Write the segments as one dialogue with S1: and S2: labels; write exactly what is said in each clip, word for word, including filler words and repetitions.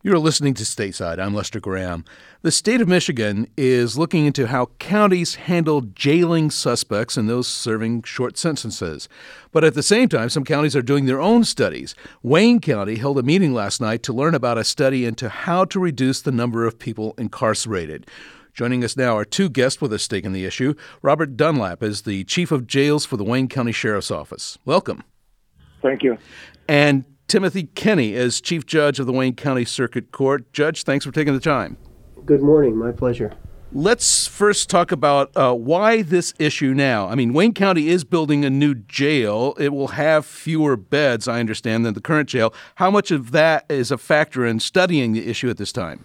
S1: You're listening to Stateside. I'm Lester Graham. The state of Michigan is looking into how counties handle jailing suspects and those serving short sentences. But at the same time, some counties are doing their own studies. Wayne County held a meeting last night to learn about a study into how to reduce the number of people incarcerated. Joining us now are two guests with a stake in the issue. Robert Dunlap is the chief of jails for the Wayne County Sheriff's Office. Welcome.
S2: Thank you.
S1: And Timothy Kenny is Chief Judge of the Wayne County Circuit Court. Judge, thanks for taking the time.
S3: Good morning. My pleasure.
S1: Let's first talk about uh, why this issue now. I mean, Wayne County is building a new jail. It will have fewer beds, I understand, than the current jail. How much of that is a factor in studying the issue at this time?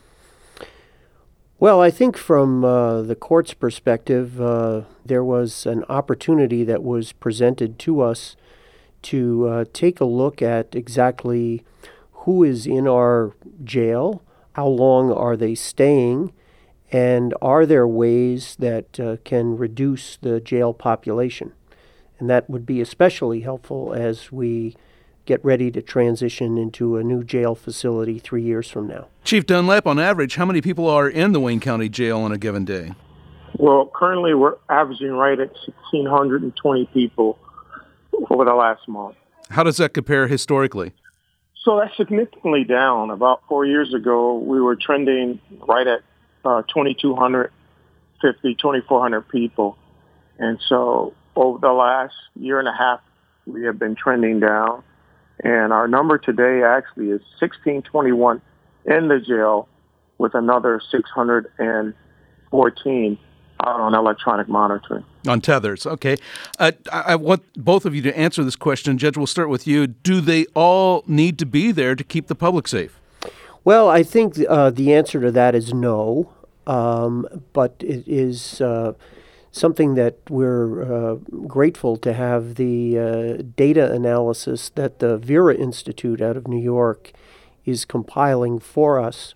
S3: Well, I think from uh, the court's perspective, uh, there was an opportunity that was presented to us to uh, take a look at exactly who is in our jail, how long are they staying, and are there ways that uh, can reduce the jail population. And that would be especially helpful as we get ready to transition into a new jail facility three years from now.
S1: Chief Dunlap, on average, how many people are in the Wayne County Jail on a given day?
S2: Well, currently we're averaging right at one thousand six hundred twenty people over the last month.
S1: How does that compare historically?
S2: So that's significantly down. About four years ago, we were trending right at uh, twenty-two fifty, twenty-four hundred people. And so over the last year and a half, we have been trending down. And our number today actually is sixteen twenty-one in the jail with another six hundred fourteen out on electronic monitoring.
S1: On tethers, okay. Uh, I, I want both of you to answer this question. Judge, we'll start with you. Do they all need to be there to keep the public safe?
S3: Well, I think uh, the answer to that is no, um, but it is uh, something that we're uh, grateful to have the uh, data analysis that the Vera Institute out of New York is compiling for us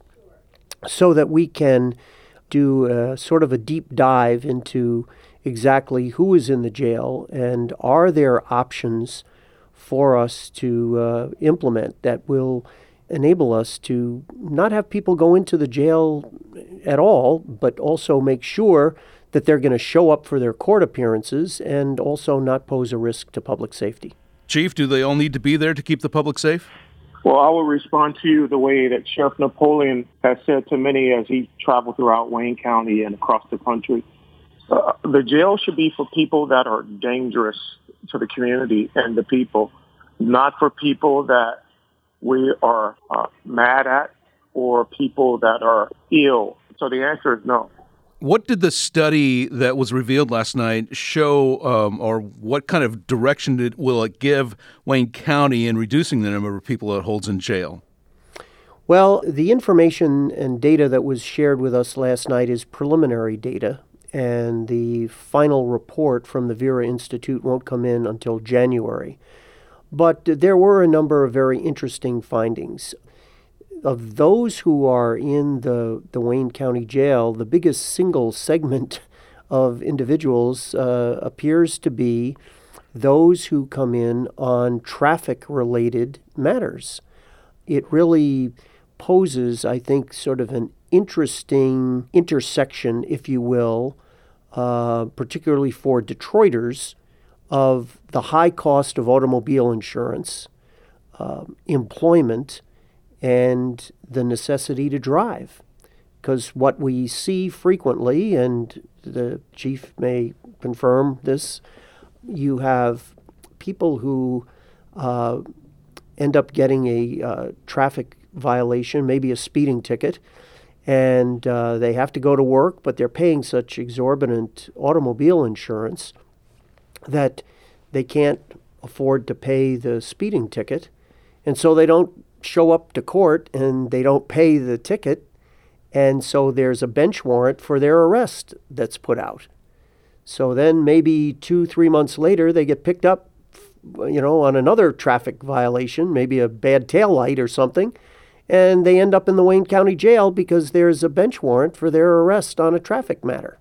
S3: so that we can do a, sort of a deep dive into exactly who is in the jail and are there options for us to uh, implement that will enable us to not have people go into the jail at all, but also make sure that they're going to show up for their court appearances and also not pose a risk to public safety.
S1: Chief, do they all need to be there to keep the public safe?
S2: Well, I will respond to you the way that Sheriff Napoleon has said to many as he traveled throughout Wayne County and across the country. Uh, the jail should be for people that are dangerous to the community and the people, not for people that we are uh, mad at or people that are ill. So the answer is no.
S1: What did the study that was revealed last night show, um, or what kind of direction did, will it give Wayne County in reducing the number of people it holds in jail?
S3: Well, the information and data that was shared with us last night is preliminary data, and the final report from the Vera Institute won't come in until January. But there were a number of very interesting findings. Of those who are in the, the Wayne County Jail, the biggest single segment of individuals uh, appears to be those who come in on traffic-related matters. It really poses, I think, sort of an interesting intersection, if you will, uh, particularly for Detroiters, of the high cost of automobile insurance, uh, employment, and the necessity to drive. Because what we see frequently, and the chief may confirm this, you have people who uh, end up getting a uh, traffic violation, maybe a speeding ticket, and uh, they have to go to work, but they're paying such exorbitant automobile insurance that they can't afford to pay the speeding ticket, and so they don't show up to court and they don't pay the ticket, and so there's a bench warrant for their arrest that's put out. So then maybe two, three months later, they get picked up, you know, on another traffic violation, maybe a bad taillight or something, and they end up in the Wayne County Jail because there's a bench warrant for their arrest on a traffic matter.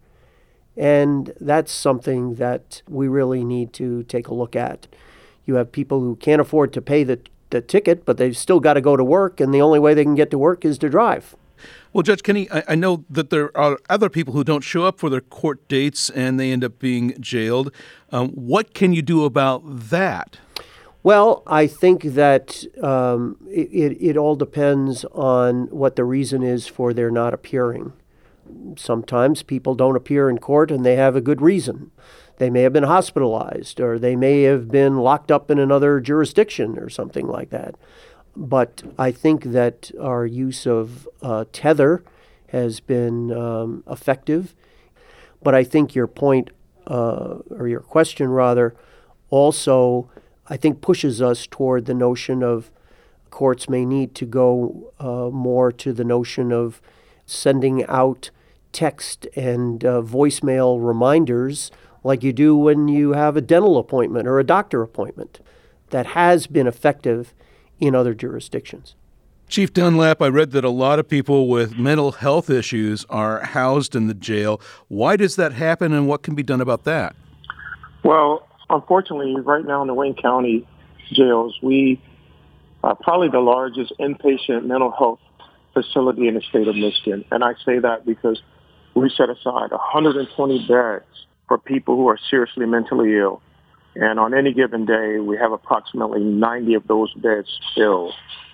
S3: And that's something that we really need to take a look at. You have people who can't afford to pay the a ticket, but they've still got to go to work, and the only way they can get to work is to drive.
S1: Well, Judge Kenney, I, I know that there are other people who don't show up for their court dates and they end up being jailed. Um, what can you do about that?
S3: Well, I think that um, it, it all depends on what the reason is for their not appearing. Sometimes people don't appear in court and they have a good reason. They may have been hospitalized, or they may have been locked up in another jurisdiction or something like that. But I think that our use of uh, tether has been um, effective. But I think your point, uh, or your question rather, also I think pushes us toward the notion of courts may need to go uh, more to the notion of sending out text and uh, voicemail reminders like you do when you have a dental appointment or a doctor appointment. That has been effective in other jurisdictions.
S1: Chief Dunlap, I read that a lot of people with mental health issues are housed in the jail. Why does that happen, and what can be done about that?
S2: Well, unfortunately, right now in the Wayne County jails, we are probably the largest inpatient mental health facility in the state of Michigan. And I say that because we set aside one hundred twenty beds for people who are seriously mentally ill. And on any given day, we have approximately ninety of those beds filled.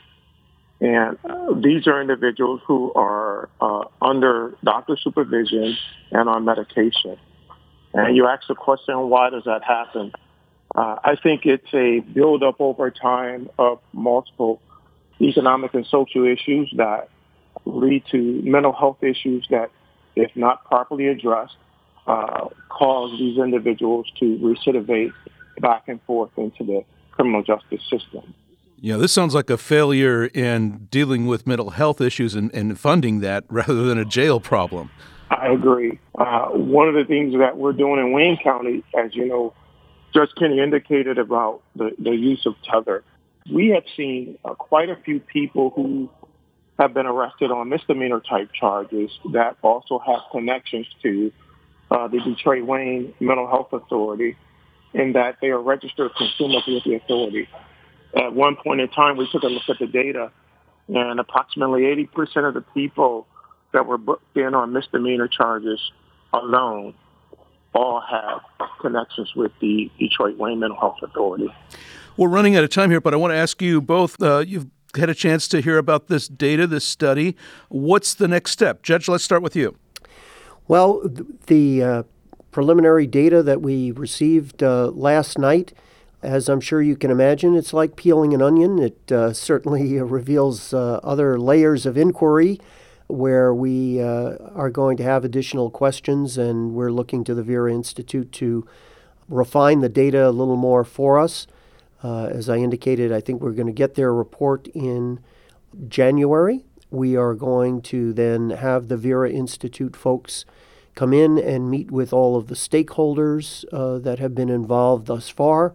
S2: And uh, these are individuals who are uh, under doctor supervision and on medication. And you ask the question, why does that happen? Uh, I think it's a buildup over time of multiple economic and social issues that lead to mental health issues that, if not properly addressed, uh, cause these individuals to recidivate back and forth into the criminal justice system.
S1: Yeah, this sounds like a failure in dealing with mental health issues and, and funding that rather than a jail problem.
S2: I agree. Uh, one of the things that we're doing in Wayne County, as you know, Judge Kenney indicated about the, the use of tether. We have seen uh, quite a few people who have been arrested on misdemeanor type charges that also have connections to uh, the Detroit Wayne Mental Health Authority, in that they are registered consumers with the authority. At one point in time, we took a look at the data, and approximately eighty percent of the people that were booked in on misdemeanor charges alone all have connections with the Detroit Wayne Mental Health Authority.
S1: We're running out of time here, but I want to ask you both, uh, you've had a chance to hear about this data, this study. What's the next step? Judge, let's start with you.
S3: Well, the uh, preliminary data that we received uh, last night, as I'm sure you can imagine, it's like peeling an onion. It uh, certainly reveals uh, other layers of inquiry where we uh, are going to have additional questions, and we're looking to the Vera Institute to refine the data a little more for us. Uh, as I indicated, I think we're going to get their report in January. We are going to then have the Vera Institute folks come in and meet with all of the stakeholders uh, that have been involved thus far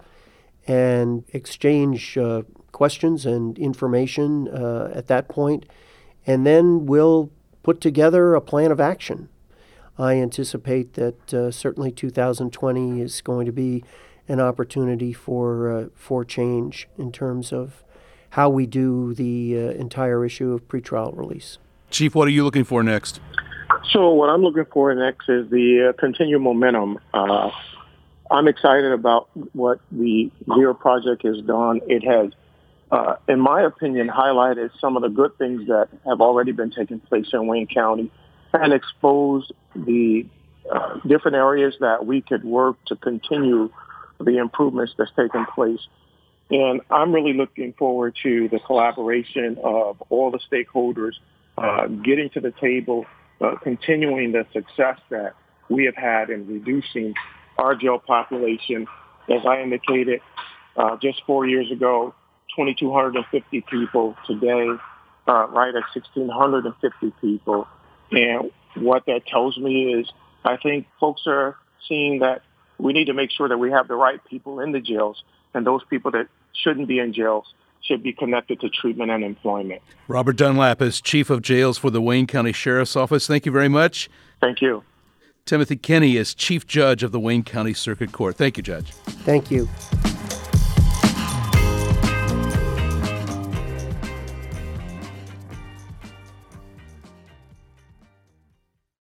S3: and exchange uh, questions and information uh, at that point. And then we'll put together a plan of action. I anticipate that uh, certainly two thousand twenty is going to be an opportunity for uh, for change in terms of how we do the uh, entire issue of pretrial release.
S1: Chief, what are you looking for next?
S2: So what I'm looking for next is the uh, continued momentum. Uh, I'm excited about what the Vera Project has done. It has, uh, in my opinion, highlighted some of the good things that have already been taking place in Wayne County and exposed the uh, different areas that we could work to continue the improvements that's taken place. And I'm really looking forward to the collaboration of all the stakeholders uh, getting to the table, uh, continuing the success that we have had in reducing our jail population. As I indicated, uh, just four years ago, two thousand two hundred fifty people. Today, uh, right at one thousand six hundred fifty people. And what that tells me is I think folks are seeing that we need to make sure that we have the right people in the jails, and those people that shouldn't be in jails should be connected to treatment and employment.
S1: Robert Dunlap is Chief of Jails for the Wayne County Sheriff's Office. Thank you very much.
S2: Thank you.
S1: Timothy Kenney is Chief Judge of the Wayne County Circuit Court. Thank you, Judge.
S3: Thank you.